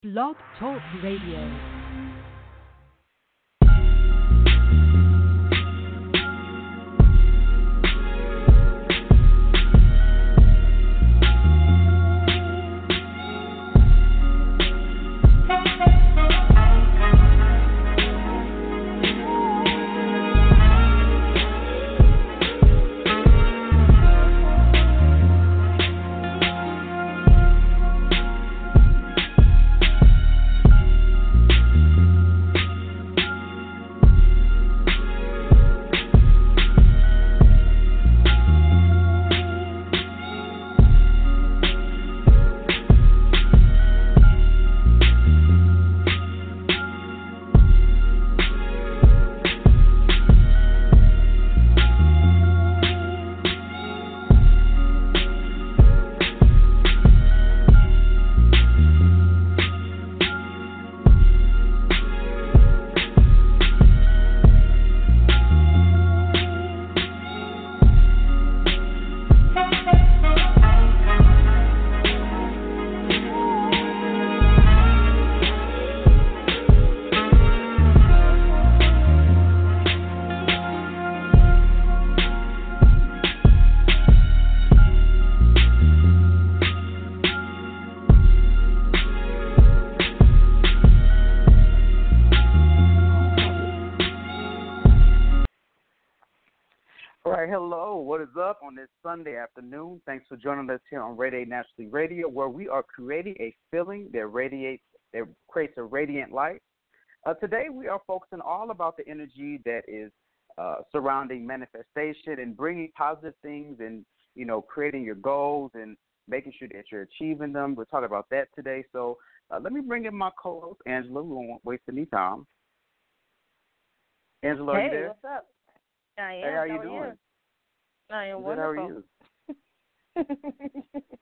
Blog Talk Radio. All right, hello. What is up on this Sunday afternoon? Thanks for joining us here on Radiate Naturally Radio, where we are creating a feeling that creates a radiant light. Today, we are focusing all about the energy that is surrounding manifestation and bringing positive things and, creating your goals and making sure that you're achieving them. We're talking about that today. So let me bring in my co-host, Angela. We won't waste any time. Angela, are you there? Hey, what's up? I am. Hey, how you are doing? I am Good. wonderful. How are you?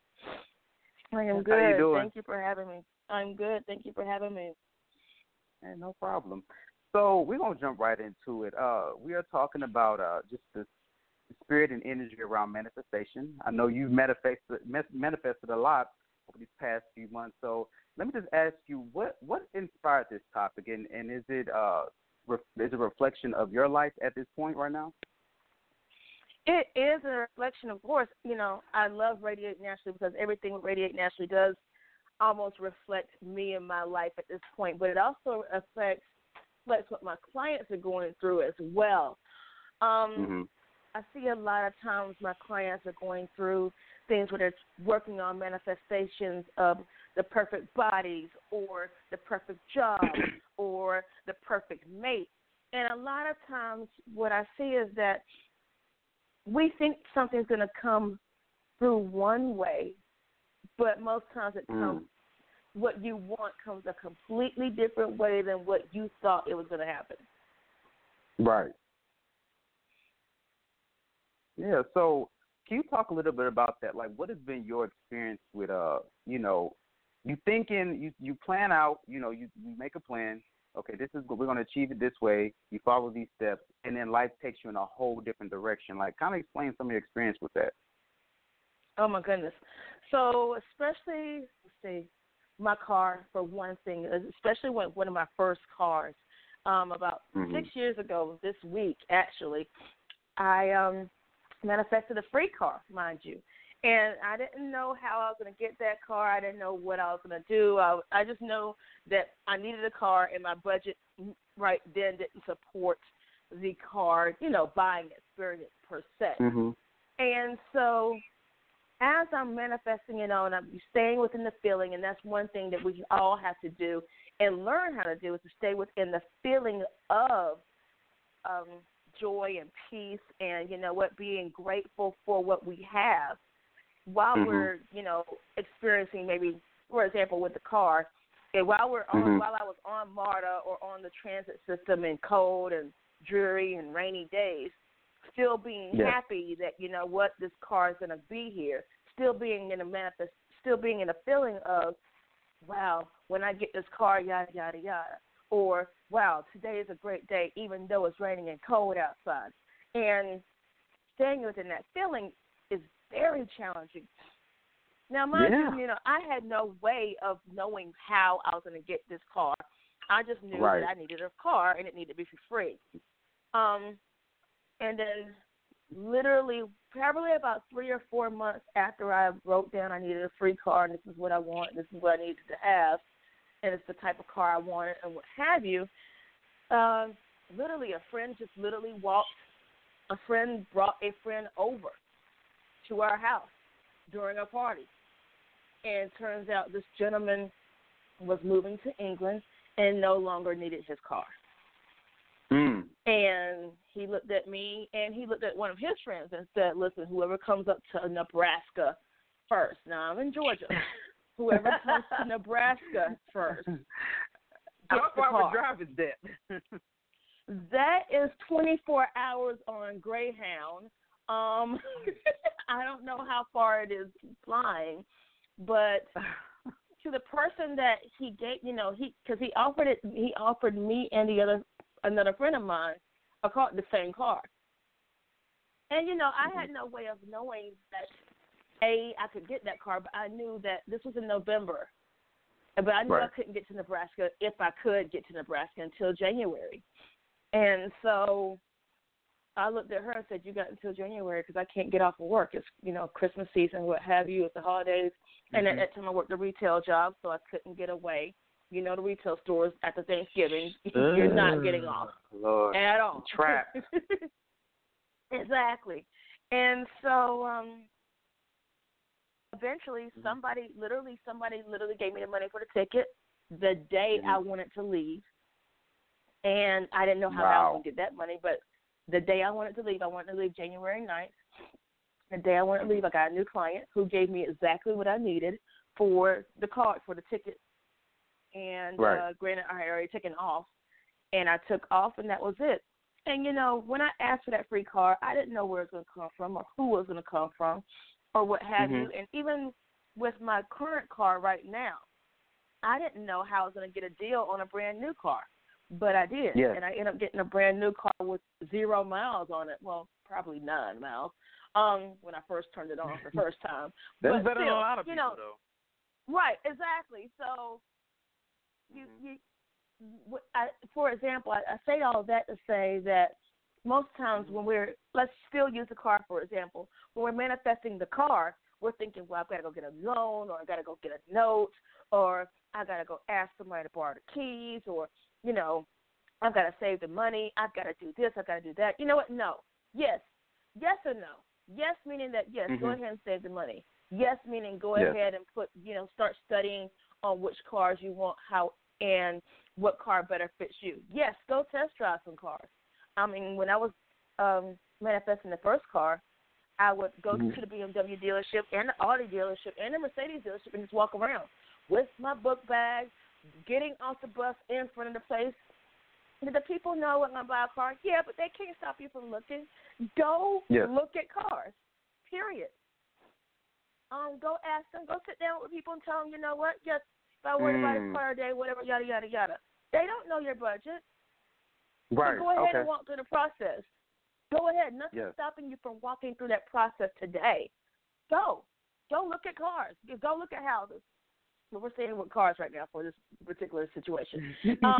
I am good. How you doing? Thank you for having me. I'm good. Thank you for having me. Hey, no problem. So we're going to jump right into it. We are talking about just the spirit and energy around manifestation. I know you've manifested a lot over these past few months. So let me just ask you, what inspired this topic, and is it a reflection of your life at this point right now? It is a reflection, of course. I love Radiate Naturally because everything Radiate Naturally does almost reflects me and my life at this point. But it also affects what my clients are going through as well. I see a lot of times my clients are going through things where they're working on manifestations of the perfect bodies or the perfect job or the perfect mate. And a lot of times what I see is that we think something's going to come through one way, but most times it comes, what you want comes a completely different way than what you thought it was going to happen. Right. Yeah, so can you talk a little bit about that? Like, what has been your experience with, you thinking, you plan out, you make a plan. Okay, this is we're going to achieve it this way. You follow these steps, and then life takes you in a whole different direction. Like, kind of explain some of your experience with that. Oh, my goodness. So especially, my car, for one thing, especially one of my first cars, about 6 years ago this week, actually, I manifested a free car, mind you. And I didn't know how I was going to get that car. I didn't know what I was going to do. I just know that I needed a car, and my budget right then didn't support the car, buying experience per se. And so as I'm manifesting it on, I'm staying within the feeling, and that's one thing that we all have to do and learn how to do is to stay within the feeling of joy and peace and, being grateful for what we have. While we're, experiencing maybe, for example, with the car, and while I was on MARTA or on the transit system in cold and dreary and rainy days, still being happy that, this car is going to be here, still being in a feeling of, wow, when I get this car, yada, yada, yada. Or, wow, today is a great day, even though it's raining and cold outside. And staying within that feeling is very challenging. Now, mind you, I had no way of knowing how I was going to get this car. I just knew that I needed a car and it needed to be for free. And then literally probably about 3 or 4 months after I wrote down I needed a free car and this is what I want, this is what I needed to have, and it's the type of car I wanted and what have you, literally a friend just literally a friend brought a friend over to our house during a party. And it turns out this gentleman was moving to England and no longer needed his car. And he looked at me and he looked at one of his friends and said, listen, whoever comes up to Nebraska first. Now, I'm in Georgia. Whoever comes to Nebraska first. How far of a drive is that? That is 24 hours on Greyhound. I don't know how far it is flying, but to the person that he gave, because he offered me and another friend of mine a car, the same car. And I had no way of knowing that I could get that car, but I knew that this was in November, but I knew I couldn't get to Nebraska if I could get to Nebraska until January. And so I looked at her and said, you got until January because I can't get off of work. It's, Christmas season, what have you, it's the holidays. And at that time I worked a retail job, so I couldn't get away. The retail stores after Thanksgiving, you're not getting off Lord. at all. Trap. Exactly. And so eventually somebody literally gave me the money for the ticket the day I wanted to leave. And I didn't know how I was going to get that money, but the day I wanted to leave January 9th. The day I wanted to leave, I got a new client who gave me exactly what I needed for the card, for the ticket. And granted, I had already taken off, and I took off, and that was it. And, when I asked for that free car, I didn't know where it was going to come from or who it was going to come from or what have you. And even with my current car right now, I didn't know how I was going to get a deal on a brand-new car. But I did, and I ended up getting a brand-new car with 0 miles on it. Well, probably 9 miles when I first turned it on for the first time. That's better than a lot of people, though. Right, exactly. So, for example, I say all that to say that most times when let's still use the car, for example, when we're manifesting the car, we're thinking, well, I've got to go get a loan, or I've got to go get a note, or I've got to go ask somebody to borrow the keys, or I've got to save the money. I've got to do this. I've got to do that. You know what? No. Yes. Yes or no? Yes, meaning that, yes, go ahead and save the money. Yes, meaning go ahead and start studying on which cars you want, how, and what car better fits you. Yes, go test drive some cars. I mean, when I was manifesting the first car, I would go to the BMW dealership and the Audi dealership and the Mercedes dealership and just walk around with my book bag, getting off the bus in front of the place. Do the people know I'm going to buy a car? Yeah, but they can't stop you from looking. Go look at cars, period. Go ask them. Go sit down with people and tell them, you know what, yes, if I were to buy this car today, whatever, yada, yada, yada. They don't know your budget. Right. So go ahead and walk through the process. Go ahead. Nothing's stopping you from walking through that process today. Go. Go look at cars. Go look at houses. Well, we're staying with cars right now for this particular situation.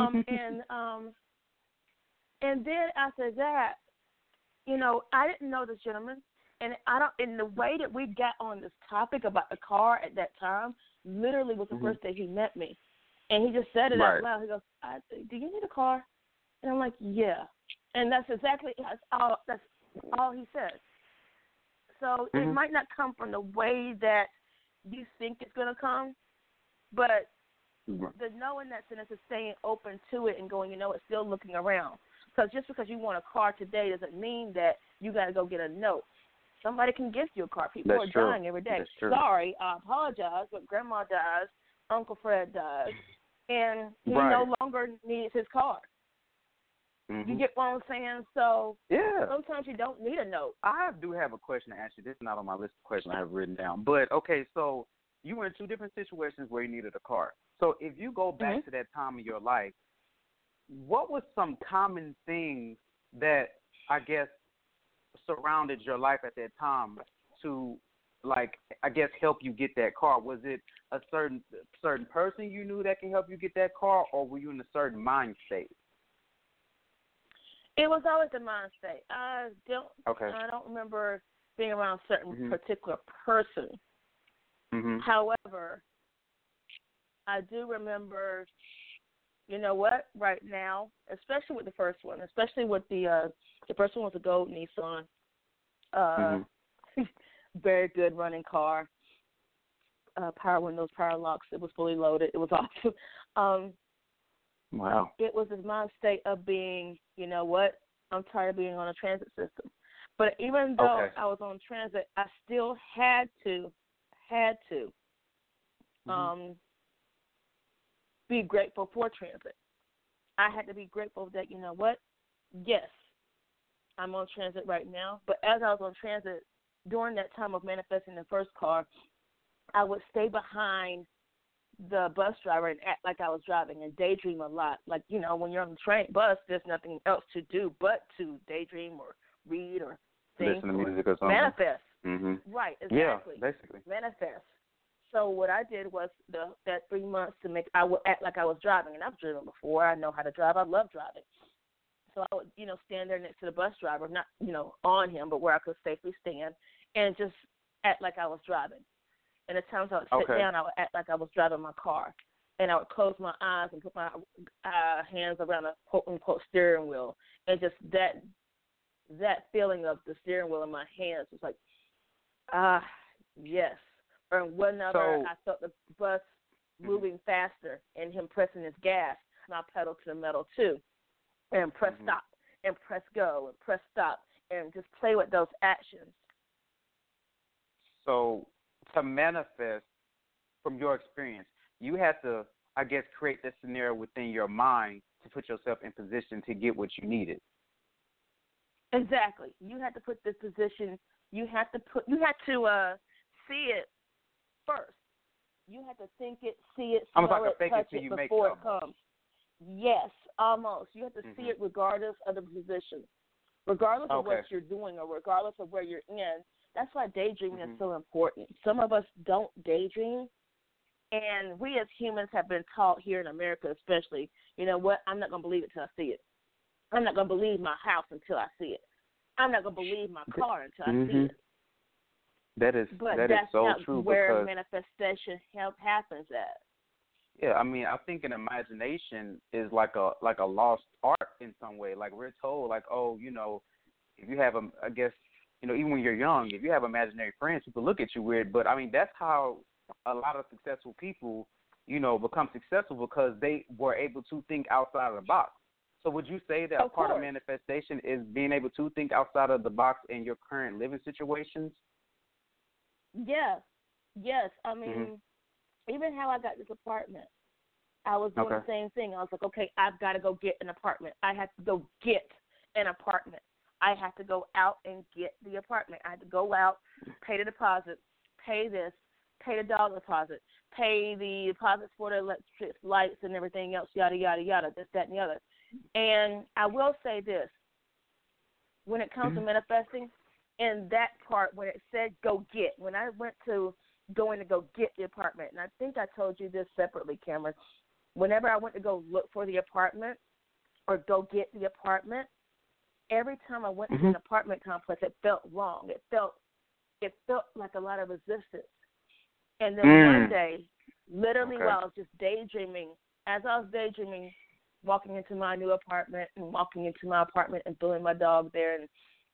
And then after that, I didn't know this gentleman, and in the way that we got on this topic about the car at that time, literally was the first day he met me, and he just said it out loud. He goes, "Do you need a car?" And I'm like, "Yeah," and that's all he said. So it might not come from the way that you think it's going to come, but the knowing that sense is staying open to it and going, it's still looking around. Because just because you want a car today doesn't mean that you got to go get a note. Somebody can gift you a car. People are dying every day. Sorry, I apologize, but Grandma dies, Uncle Fred dies, and he no longer needs his car. You get what I'm saying? So sometimes you don't need a note. I do have a question to ask you. This is not on my list of questions I have written down. But, okay, so you were in two different situations where you needed a car. So if you go back to that time of your life, what was some common things that I guess surrounded your life at that time to like, I guess, help you get that car? Was it a certain person you knew that can help you get that car, or were you in a certain mind state? It was always a mind state. I Okay. don't remember being around a certain Mm-hmm. particular person. Mm-hmm. However, I do remember, you know what, right now, especially with the first one, especially with the first one was a gold Nissan. Very good running car. Power windows, power locks. It was fully loaded. It was awesome. Wow. It was a mind state of being, you know what, I'm tired of being on a transit system. But even though I was on transit, I still had to be grateful for transit. I had to be grateful that, you know what, yes, I'm on transit right now. But as I was on transit, during that time of manifesting the first car, I would stay behind the bus driver and act like I was driving and daydream a lot. Like, you know, when you're on the bus, there's nothing else to do but to daydream or read or think. Listen to music or something. Manifest. Mm-hmm. Right, exactly. Yeah, basically. Manifest. So what I did was that 3 months I would act like I was driving, and I've driven before. I know how to drive. I love driving. So I would, you know, stand there next to the bus driver, not, you know, on him, but where I could safely stand, and just act like I was driving. And at times I would sit down, I would act like I was driving my car. And I would close my eyes and put my hands around a quote-unquote steering wheel. And just that feeling of the steering wheel in my hands was like, yes. Or whenever I felt the bus moving faster and him pressing his gas, and I pedal to the metal too. And press stop, and press go, and press stop, and just play with those actions. So to manifest, from your experience, you had to, I guess, create this scenario within your mind to put yourself in position to get what you needed. Exactly. You had to put this position. You had to see it first. You had to think it, see it, smell like it, touch it before it comes. Yes, almost. You have to see it regardless of the position, regardless of what you're doing or regardless of where you're in. That's why daydreaming is so important. Some of us don't daydream, and we as humans have been taught here in America especially, you know what, I'm not going to believe it until I see it. I'm not going to believe my house until I see it. I'm not going to believe my car until I see it. That is so true. But that's not where manifestation happens at. Yeah, I mean, I think an imagination is like a lost art in some way. Like, we're told, like, oh, you know, if you have I guess, you know, even when you're young, if you have imaginary friends, people look at you weird. But I mean, that's how a lot of successful people, you know, become successful, because they were able to think outside of the box. So would you say that part of manifestation is being able to think outside of the box in your current living situations? Yes. I mean, even how I got this apartment, I was doing the same thing. I was like, okay, I've got to go get an apartment. I have to go get an apartment. I have to go out and get the apartment. I had to go out, pay the deposit, pay this, pay the dog deposit, pay the deposits for the electric lights and everything else, yada, yada, yada, this, that, and the other. And I will say this. When it comes to manifesting, in that part, when it said go get, when I went to going to go get the apartment, and I think I told you this separately, Cameron, whenever I went to go look for the apartment or go get the apartment, every time I went to an apartment complex, it felt wrong. It felt like a lot of resistance. And then one day, literally while I was just daydreaming, as I was daydreaming, walking into my new apartment and walking into my apartment and throwing my dog there, and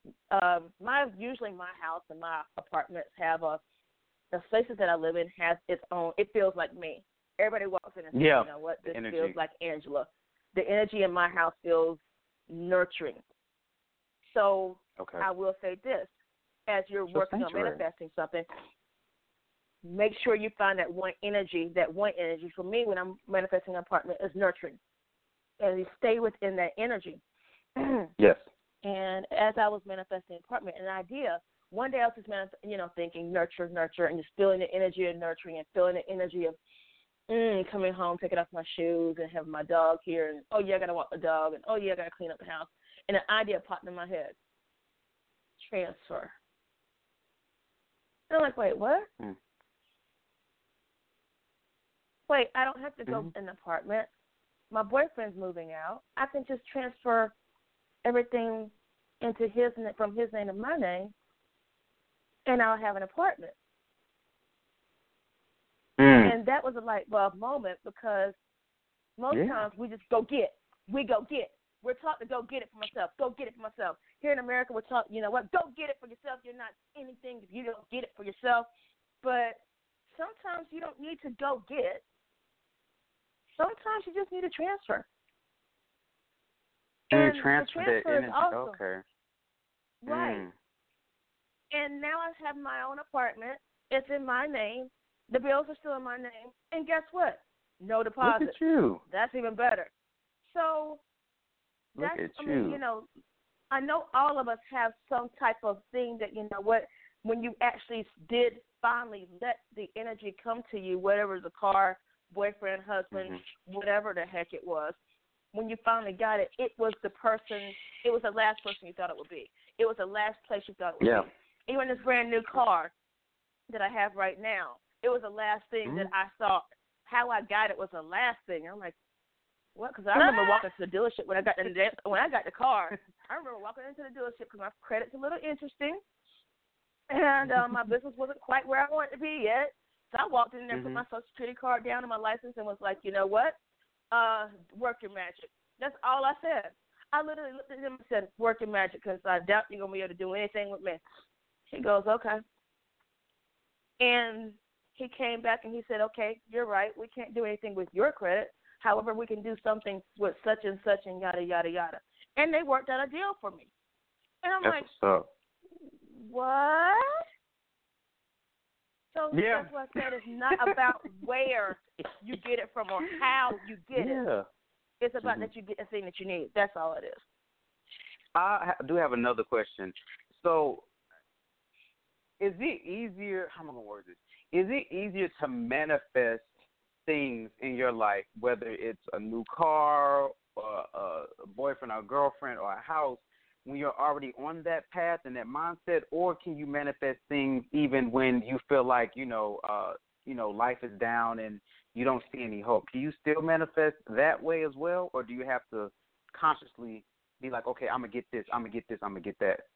usually my house and my apartments have the places that I live in has its own. It feels like me. Everybody walks in and says, you know what, this feels like Angela. The energy in my house feels nurturing. So I will say this: as you're working on manifesting something, make sure you find that one energy. That one energy for me, when I'm manifesting an apartment, is nurturing, and you stay within that energy. Yes. And as I was manifesting apartment, an idea, one day I was just thinking nurture, and just feeling the energy of nurturing and feeling the energy of coming home, taking off my shoes and having my dog here, and oh yeah, I gotta walk the dog, and oh yeah, I gotta clean up the house. And an idea popped in my head: transfer. And I'm like, wait, what? Mm. Wait, I don't have to go in an apartment. My boyfriend's moving out. I can just transfer everything into from his name to my name, and I'll have an apartment. And that was a light bulb moment because most times we just go get. We go get. We're taught to go get it for myself. Go get it for myself. Here in America, we're taught, you know what, go get it for yourself. You're not anything if you don't get it for yourself. But sometimes you don't need to go get. Sometimes you just need to transfer. And transfer that energy. Also, okay. Right. And now I have my own apartment. It's in my name. The bills are still in my name. And guess what? No deposit. Look at you. That's even better. So, Look at I you. mean, you know, I know all of us have some type of thing that, you know what, when you actually did finally let the energy come to you, whatever the car, boyfriend, husband, whatever the heck it was, when you finally got it, it was the last person you thought it would be. It was the last place you thought it would be. Even this brand new car that I have right now, it was the last thing that I saw. How I got it was the last thing. I'm like, what? Because I remember walking to the dealership when I got the car. I remember walking into the dealership because my credit's a little interesting, and my business wasn't quite where I wanted to be yet. So I walked in there, put my Social Security card down and my license, and was like, you know what? Work your magic. That's all I said. I literally looked at him and said, work your magic, because I doubt you're going to be able to do anything with me. He goes, okay. And he came back and he said, okay, you're right. We can't do anything with your credit. However, we can do something with such and such and yada, yada, yada. And they worked out a deal for me. And I'm That's what's up. What? So that's what I said. It's not about where you get it from or how you get it. It's about that you get the thing that you need. That's all it is. I do have another question. So is it easier, how am I going to word this? Is it easier to manifest things in your life, whether it's a new car or a boyfriend or a girlfriend or a house, when you're already on that path and that mindset, or can you manifest things even when you feel like, life is down and you don't see any hope? Can you still manifest that way as well, or do you have to consciously be like, okay, I'm going to get this, I'm going to get this, I'm going to get that?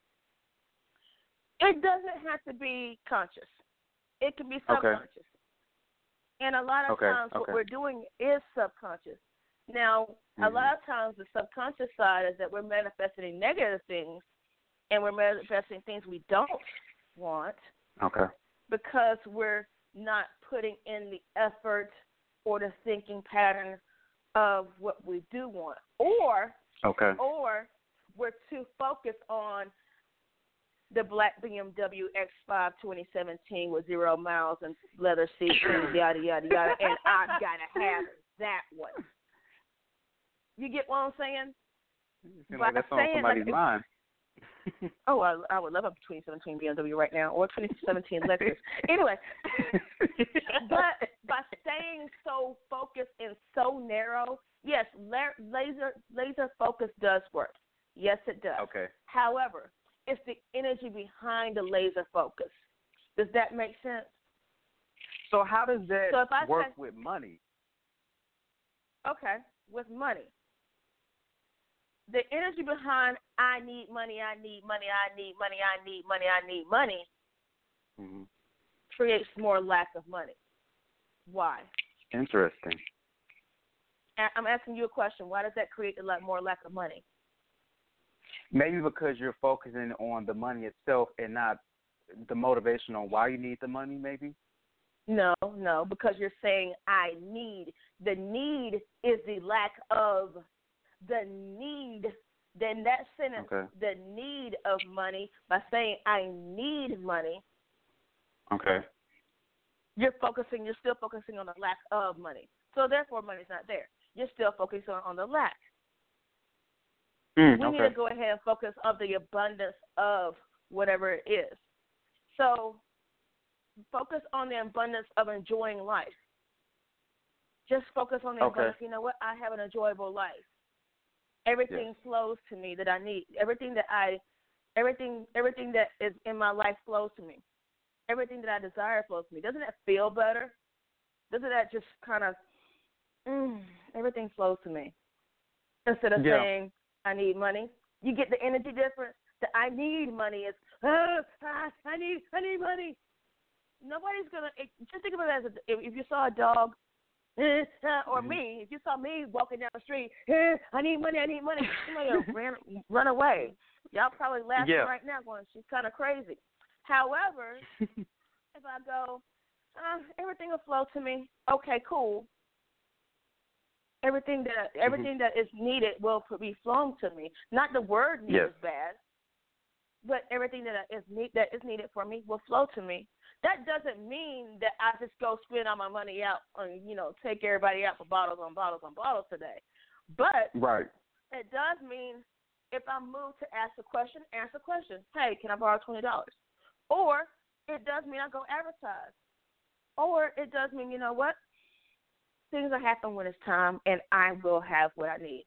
It doesn't have to be conscious. It can be subconscious. Okay. And a lot of times what we're doing is subconscious. Now, a lot of times the subconscious side is that we're manifesting negative things and we're manifesting things we don't want because we're not putting in the effort or the thinking pattern of what we do want. Or we're too focused on the black BMW X5 2017 with 0 miles and leather seats and yada, yada, yada, and I've got to have that one. You get what I'm saying? Like that's on somebody's mind. I would love a 2017 BMW right now, or 2017 Lexus. Anyway, but by staying so focused and so narrow, yes, laser focus does work. Yes, it does. Okay. However, it's the energy behind the laser focus. Does that make sense? So how does that work with money? Okay, with money. The energy behind I need money, I need money, I need money, I need money, I need money creates more lack of money. Why? Interesting. I'm asking you a question. Why does that create a lot more lack of money? Maybe because you're focusing on the money itself and not the motivation on why you need the money, maybe? No, because you're saying I need. The need is the lack of the need. Then that sentence, the need of money, by saying I need money, you're still focusing on the lack of money. So therefore money's not there. You're still focusing on the lack. We need to go ahead and focus on the abundance of whatever it is. So focus on the abundance of enjoying life. Just focus on the abundance. You know what? I have an enjoyable life. Everything flows to me that I need. Everything that is in my life flows to me. everything that I desire flows to me. Doesn't that feel better? Doesn't that just kind of, everything flows to me? Instead of saying, I need money. You get the energy difference. The I need money is, I need money. Nobody's going to, just think of it as if you saw a dog, or me, if you saw me walking down the street, I need money, somebody will run away. Y'all probably laughing right now going, she's kind of crazy. However, if I go, everything will flow to me, okay, cool. Everything that is needed will be flowing to me. Not the word need is bad, but everything that is needed for me will flow to me. That doesn't mean that I just go spend all my money out and, take everybody out for bottles on bottles on bottles today. But it does mean if I'm moved to ask a question, hey, can I borrow $20? Or it does mean I go advertise. Or it does mean, you know what? Things will happen when it's time, and I will have what I need.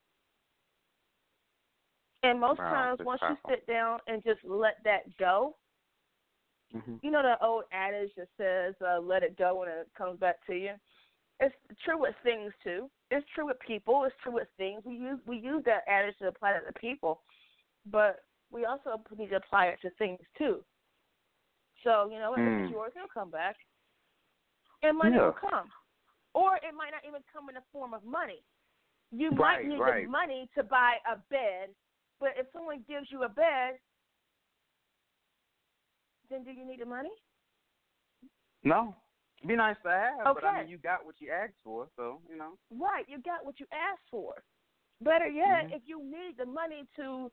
And most times, once you sit down and just let that go, you know the old adage that says, let it go when it comes back to you? It's true with things, too. It's true with people. It's true with things. We use that adage to apply it to people, but we also need to apply it to things, too. So, you know, if it's yours, it'll come back, and money will come. Or it might not even come in the form of money. You might need the money to buy a bed, but if someone gives you a bed, then do you need the money? No. It'd be nice to have, but I mean, you got what you asked for, so, Right, you got what you asked for. Better yet, if you need the money to,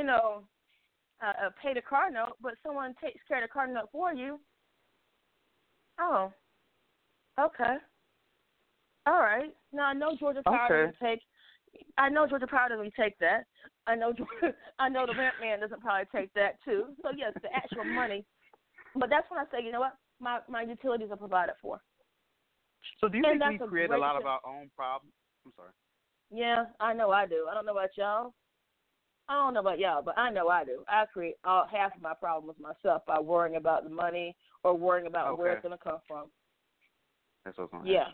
pay the car note, but someone takes care of the car note for you, oh, okay. All right. Now I know Georgia Power doesn't take. I know Georgia Power doesn't take that. I know the rent man doesn't probably take that too. So yes, the actual money. But that's when I say, you know what, my utilities are provided for. So do you think we create a lot of our own problems? I'm sorry. Yeah, I know I do. I don't know about y'all. But I know I do. I create half of my problems myself by worrying about the money or worrying about where it's going to come from. That's what I'm saying.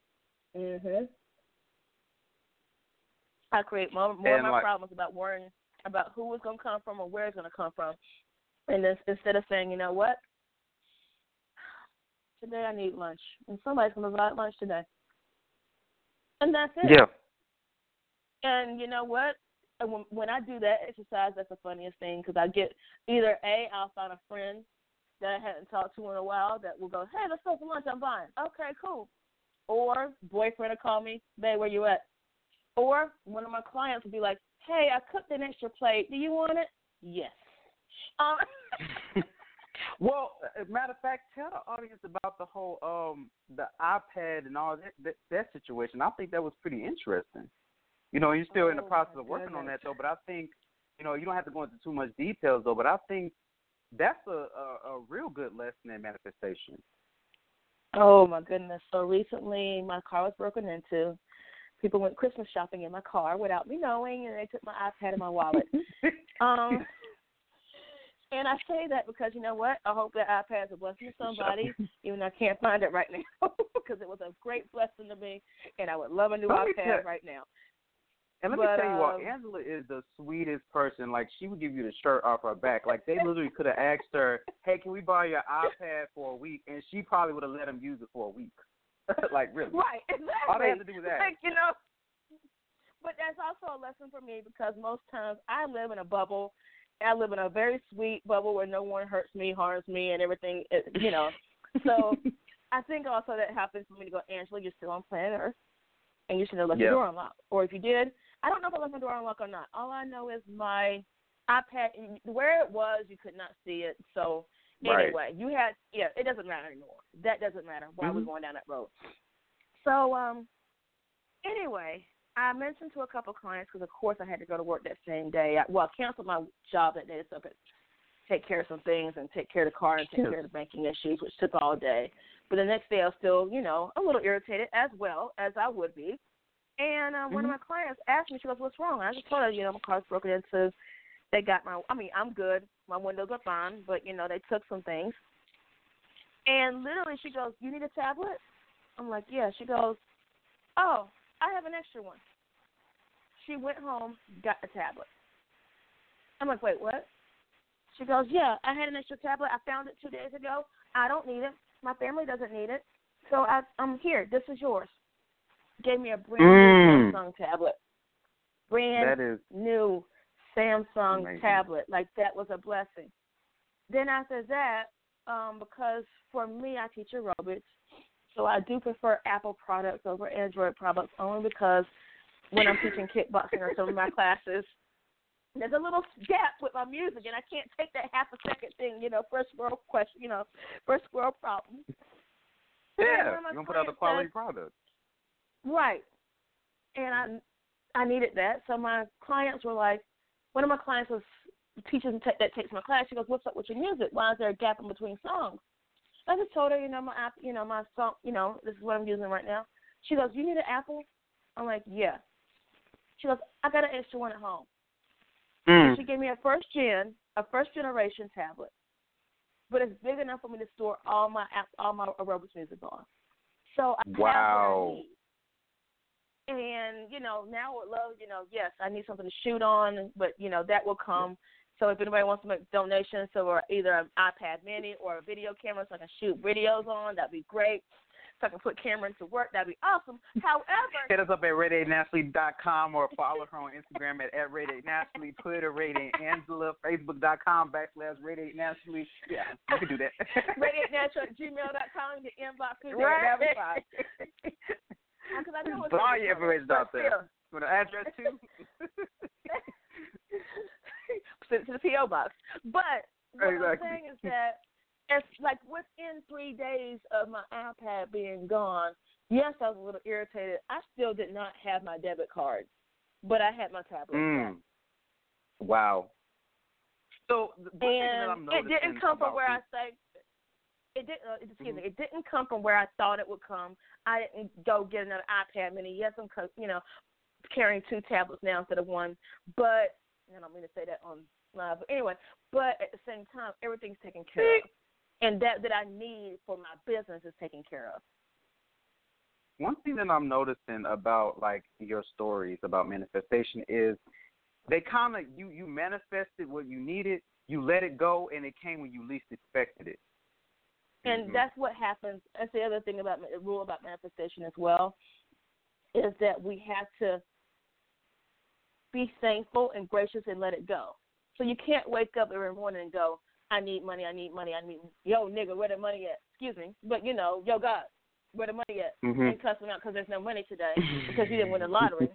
I create more of my problems about worrying about who it's going to come from or where it's going to come from. And then instead of saying, you know what, today I need lunch, and somebody's going to provide lunch today. And that's it. Yeah. And you know what? When I do that exercise, that's the funniest thing because I get either I'll find a friend that I hadn't talked to in a while that will go, hey, let's go for lunch, I'm fine. Okay, cool. Or boyfriend will call me, babe, where you at? Or one of my clients will be like, hey, I cooked an extra plate. Do you want it? Yes. Well, as a matter of fact, tell the audience about the whole the iPad and all that situation. I think that was pretty interesting. You're still in the process of working on that, though, but I think, you don't have to go into too much details, though, but I think that's a real good lesson in manifestation. Oh, my goodness. So recently my car was broken into. People went Christmas shopping in my car without me knowing, and they took my iPad and my wallet. And I say that because, you know what, I hope that iPad is a blessing to somebody, even though I can't find it right now, because it was a great blessing to me, and I would love a new iPad right now. And let me tell you what, Angela is the sweetest person. Like, she would give you the shirt off her back. Like, they literally could have asked her, hey, can we borrow your iPad for a week? And she probably would have let them use it for a week. Like, really. Right, exactly. All they had to do was ask. Like, but that's also a lesson for me because most times I live in a bubble. I live in a very sweet bubble where no one hurts me, harms me, and everything, So I think also that happens for me to go, Angela, you're still on planet Earth, and you should have left the door unlocked. Or if you did, I don't know if I left my door unlocked or not. All I know is my iPad, where it was, you could not see it. So anyway, it doesn't matter anymore. That doesn't matter why we're going down that road. So anyway, I mentioned to a couple of clients because, of course, I had to go to work that same day. I canceled my job that day so I could take care of some things and take care of the car and take care of the banking issues, which took all day. But the next day I was still, a little irritated as well as I would be. And one of my clients asked me, she goes, what's wrong? And I just told her, my car's broken into. They got I'm good. My windows are fine, but, they took some things. And literally she goes, "You need a tablet?" I'm like, "Yeah." She goes, "Oh, I have an extra one." She went home, got the tablet. I'm like, "Wait, what?" She goes, "Yeah, I had an extra tablet. I found it 2 days ago. I don't need it. My family doesn't need it. So I'm here. This is yours." Gave me a brand new Samsung tablet. Brand new Samsung tablet. Like, that was a blessing. Then after that, because for me, I teach aerobics, so I do prefer Apple products over Android products only because when I'm teaching kickboxing or some of my classes, there's a little gap with my music, and I can't take that half-a-second thing, first world question, first world problem. Yeah, you're going to put out a quality product. Right. And I needed that, so my clients were like, one of my clients was teachers that takes my class. She goes, "What's up with your music? Why is there a gap in between songs?" I just told her, my app, my song, this is what I'm using right now. She goes, "You need an Apple?" I'm like, "Yeah." She goes, "I got an extra one at home." So she gave me a first generation tablet, but it's big enough for me to store all my aerobics music on. So I have what I need. And, now I would love, yes, I need something to shoot on, but, that will come. So if anybody wants to make donations or either an iPad mini or a video camera so I can shoot videos on, that'd be great. So I can put Cameron to work, that'd be awesome. However, hit us up at RadioNationally.com or follow her on Instagram at RadioNationally, Twitter, Radio Angela, Facebook.com/RadioNationally. Yeah, you can do that. RadioNational@gmail.com, the inbox is there. That'd be fine. Because I know it's all your information out there. You want an address too? Send it to the P.O. box. But what I'm saying is that it's like within 3 days of my iPad being gone, yes, I was a little irritated. I still did not have my debit card, but I had my tablet back. Wow. So it didn't come from where I think. It didn't. It didn't come from where I thought it would come. I didn't go get another iPad mini. Yes, I'm carrying 2 tablets now instead of 1. But I don't mean to say that on live. But anyway, but at the same time, everything's taken care of, and that I need for my business is taken care of. One thing that I'm noticing about like your stories about manifestation is they kind of you manifested what you needed, you let it go, and it came when you least expected it. And that's what happens. That's the other thing about the rule about manifestation as well, is that we have to be thankful and gracious and let it go. So you can't wake up every morning and go, "I need money, I need money, I need, yo, nigga, where the money at?" Excuse me. But, yo, God, where the money at? And cuss them out because there's no money today because you didn't win the lottery.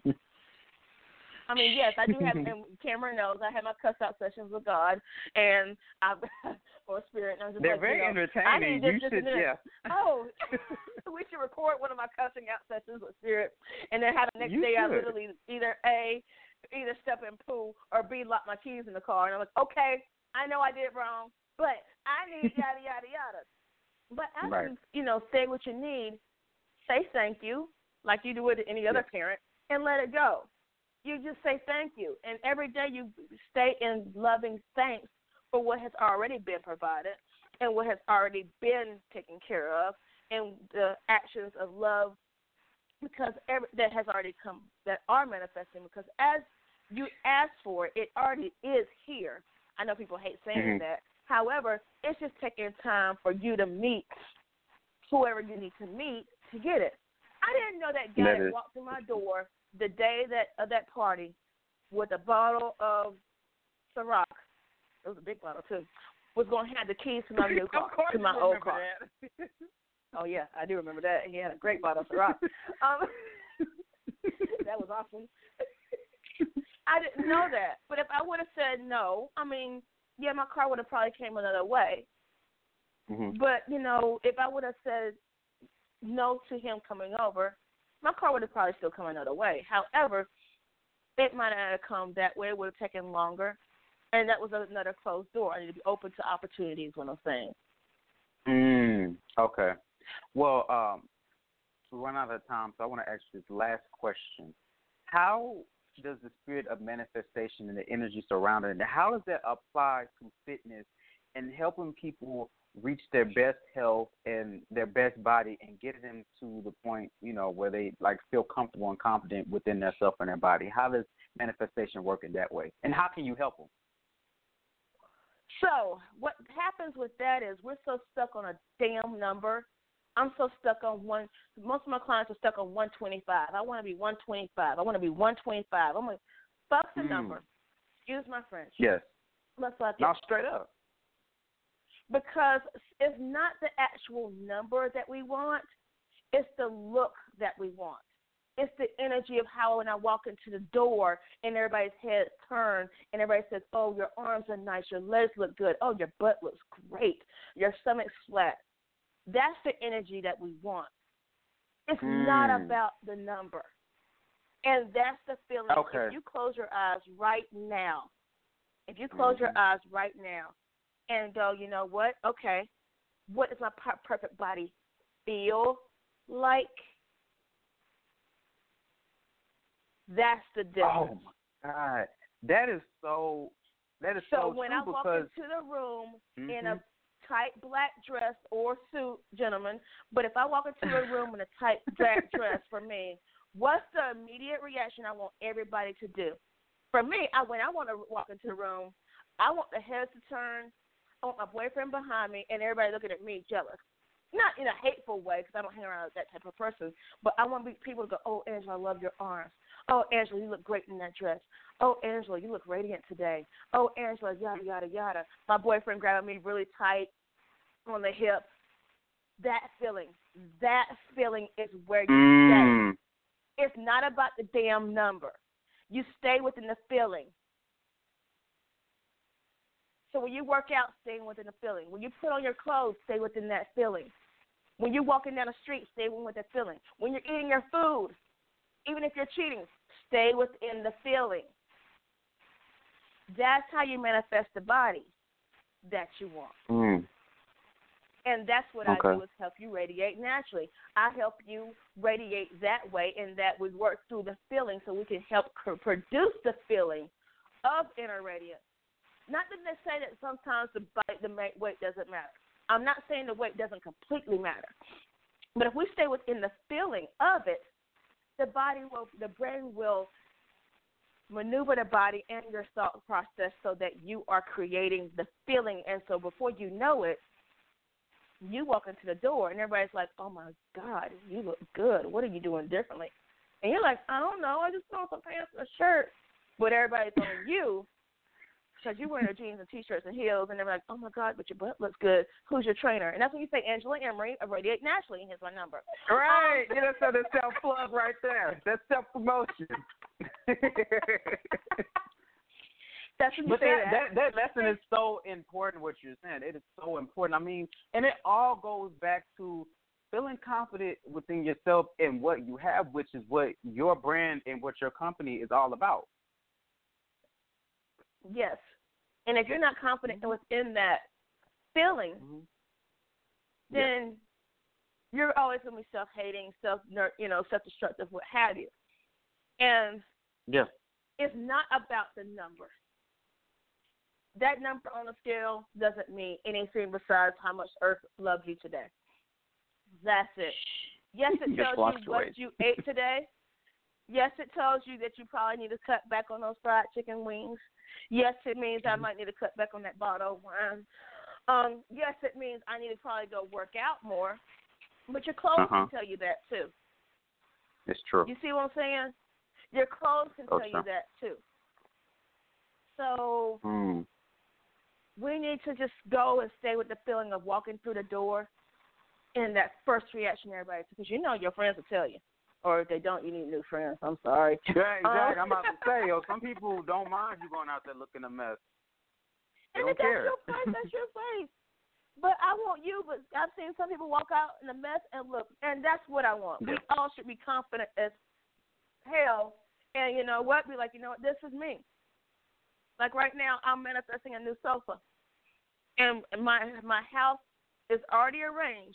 I mean, yes, I do have, and Cameron knows, I have my cuss out sessions with God, and or Spirit. And I'm just They're very entertaining. You should, yeah. Oh, we should record one of my cussing out sessions with Spirit, and then have the next day I literally either step in poo or B, lock my keys in the car, and I'm like, okay, I know I did wrong, but I need yada yada yada. But after you say what you need, say thank you like you do with any other parent, and let it go. You just say thank you, and every day you stay in loving thanks for what has already been provided and what has already been taken care of, and the actions of love because that has already come, that are manifesting, because as you ask for it, it already is here. I know people hate saying that. However, it's just taking time for you to meet whoever you need to meet to get it. I didn't know that guy that walked through my door the day of that party with a bottle of Ciroc, it was a big bottle too, was going to have the keys to my new car, to my old car. Oh, yeah, I do remember that. He had a great bottle of Ciroc. That was awesome. I didn't know that. But if I would have said no, I mean, yeah, my car would have probably came another way. But, if I would have said no to him coming over, my car would have probably still come another way. However, it might not have come that way. It would have taken longer. And that was another closed door. I need to be open to opportunities, what I'm saying. Okay. Well, we run out of time, so I want to ask you this last question. How does the spirit of manifestation and the energy surrounding it, how does that apply to fitness and helping people reach their best health and their best body and get them to the point, where they like feel comfortable and confident within themselves and their body? How does manifestation work in that way? And how can you help them? So what happens with that is we're so stuck on a damn number. I'm so stuck on one. Most of my clients are stuck on 125. I want to be 125. I want to be 125. I'm like, fuck the number. Excuse my French. Yes. Let's like it. Now, straight up. Because it's not the actual number that we want. It's the look that we want. It's the energy of how when I walk into the door and everybody's heads turn and everybody says, oh, your arms are nice, your legs look good, oh, your butt looks great, your stomach's flat. That's the energy that we want. It's not about the number. And that's the feeling. Okay. If you close your eyes right now, and go, you know what? Okay, what does my perfect body feel like? That's the difference. Oh my God, that is so So when true I walk into the room in a tight black dress or suit, gentlemen, but if I walk into a room in a tight black dress, for me, what's the immediate reaction I want everybody to do? For me, when I want to walk into the room, I want the heads to turn. I want my boyfriend behind me and everybody looking at me jealous. Not in a hateful way, because I don't hang around with that type of person, but I want people to go, oh, Angela, I love your arms. Oh, Angela, you look great in that dress. Oh, Angela, you look radiant today. Oh, Angela, yada, yada, yada. My boyfriend grabbing me really tight on the hip. That feeling is where you stay. It's not about the damn number. You stay within the feeling. So when you work out, stay within the feeling. When you put on your clothes, stay within that feeling. When you're walking down the street, stay within that feeling. When you're eating your food, even if you're cheating, stay within the feeling. That's how you manifest the body that you want. And that's what I do, is help you radiate naturally. I help you radiate that way, and that we work through the feeling so we can help produce the feeling of inner radiance. Not that they say that sometimes the weight doesn't matter. I'm not saying the weight doesn't completely matter. But if we stay within the feeling of it, the brain will maneuver the body and your thought process so that you are creating the feeling. And so before you know it, you walk into the door and everybody's like, oh, my God, you look good. What are you doing differently? And you're like, I don't know. I just put on some pants and a shirt. But everybody's on you because you're wearing jeans and T-shirts and heels. And they're like, oh, my God, but your butt looks good. Who's your trainer? And that's when you say Angela Emery of Radiate Naturally, and here's my number. Right. That's the self-plug right there. That's self-promotion. That's when you but say that lesson is so important, what you're saying. It is so important. I mean, and it all goes back to feeling confident within yourself and what you have, which is what your brand and what your company is all about. Yes. And if you're not confident within that feeling, then you're always going to be self-hating, self-destructive, what have you. And it's not about the number. That number on the scale doesn't mean anything besides how much Earth loves you today. That's it. Yes, it tells you what you ate today. Yes, it tells you that you probably need to cut back on those fried chicken wings. Yes, it means I might need to cut back on that bottle of wine. Yes, it means I need to probably go work out more. But your clothes can tell you that, too. It's true. You see what I'm saying? Your clothes can tell you that, too. So we need to just go and stay with the feeling of walking through the door and that first reaction everybody, because you know your friends will tell you. Or if they don't, you need new friends. I'm sorry. Yeah, exactly. I'm about to say, some people don't mind you going out there looking a mess. They don't care. That's your face. But I want you, but I've seen some people walk out in a mess and look, and that's what I want. We all should be confident as hell, and you know what? Be like, you know what? This is me. Like right now, I'm manifesting a new sofa, and my house is already arranged.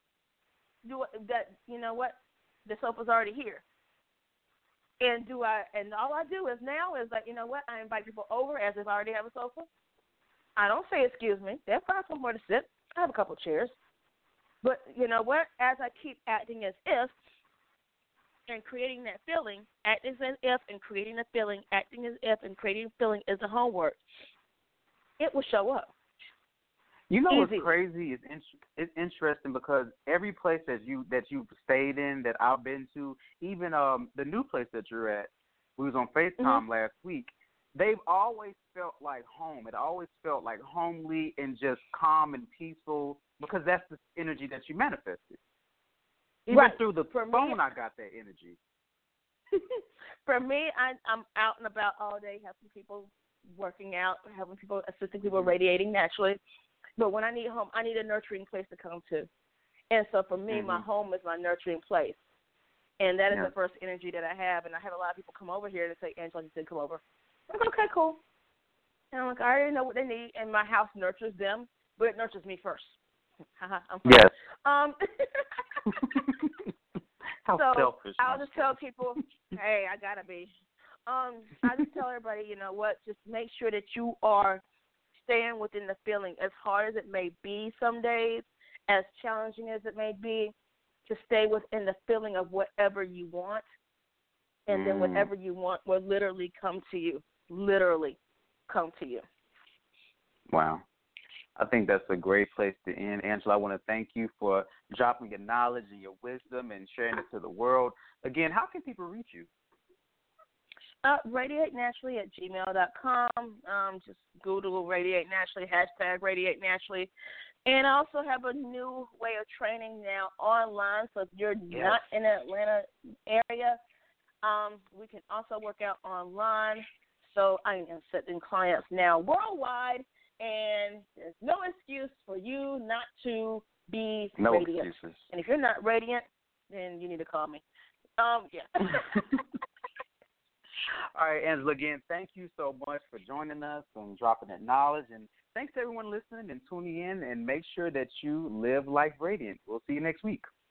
You know what? The sofa's already here. And all I do is now is like, you know what? I invite people over as if I already have a sofa. I don't say excuse me. They'll find somewhere to sit. I have a couple chairs. But you know what? As I keep acting as if and creating that feeling, acting as if and creating a feeling, acting as if and creating a feeling is the homework, it will show up. You know Easy. what's crazy? It's interesting because every place that you've stayed in, that I've been to, even the new place that you're at, we was on FaceTime last week. They've always felt like home. It always felt like homely and just calm and peaceful because that's the energy that you manifested. Even through the phone, I got that energy. For me, I'm out and about all day, helping people working out, helping people, assisting people radiating naturally. But when I need home, I need a nurturing place to come to. And so for me, my home is my nurturing place. And that is the first energy that I have. And I have a lot of people come over here and say, Angela, you said come over. I'm like, okay, cool. And I'm like, I already know what they need. And my house nurtures them, but it nurtures me first. I'm funny. Yes. How so selfish. I'll just tell people, hey, I got to be. I just tell everybody, you know what, just make sure that you are staying within the feeling, as hard as it may be some days, as challenging as it may be, to stay within the feeling of whatever you want, and then whatever you want will literally come to you, Wow. I think that's a great place to end. Angela, I want to thank you for dropping your knowledge and your wisdom and sharing it to the world. Again, how can people reach you? RadiateNaturally@gmail.com. Just Google Radiate Naturally, #Radiate Naturally. And I also have a new way of training now online. So if you're not in the Atlanta area, we can also work out online. So I am setting clients now worldwide, and there's no excuse for you not to be radiant. Excuses. And if you're not radiant, then you need to call me. All right, Angela, again, thank you so much for joining us and dropping that knowledge. And thanks to everyone listening and tuning in. And make sure that you live life radiant. We'll see you next week.